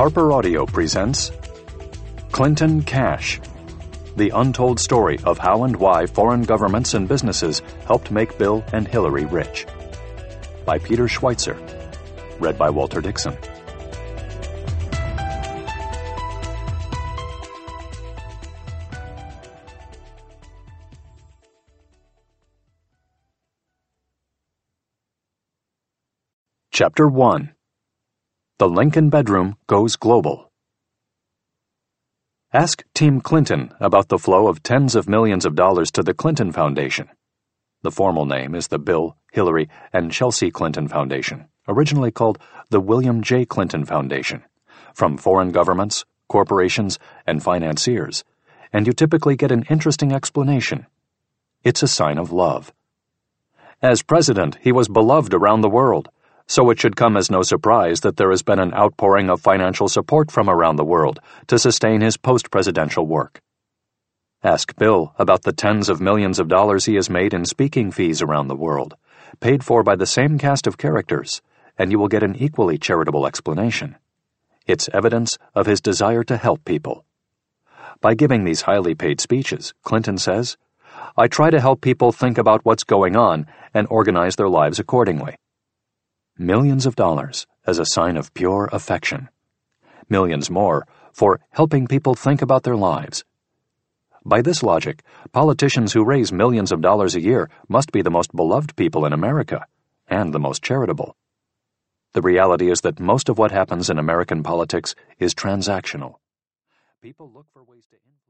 Harper Audio presents Clinton Cash, the untold story of how and why foreign governments and businesses helped make Bill and Hillary rich. By Peter Schweitzer. Read by Walter Dixon. Chapter 1. The Lincoln Bedroom Goes Global. Ask Team Clinton about the flow of tens of millions of dollars to the Clinton Foundation. The formal name is the Bill, Hillary, and Chelsea Clinton Foundation, originally called the William J. Clinton Foundation, from foreign governments, corporations, and financiers, and you typically get an interesting explanation. It's a sign of love. As president, he was beloved around the world, so it should come as no surprise that there has been an outpouring of financial support from around the world to sustain his post-presidential work. Ask Bill about the tens of millions of dollars he has made in speaking fees around the world, paid for by the same cast of characters, and you will get an equally charitable explanation. It's evidence of his desire to help people. By giving these highly paid speeches, Clinton says, "I try to help people think about what's going on and organize their lives accordingly." Millions of dollars as a sign of pure affection. Millions more for helping people think about their lives. By this logic, politicians who raise millions of dollars a year must be the most beloved people in America, and the most charitable. The reality is that most of what happens in American politics is transactional. People look for ways to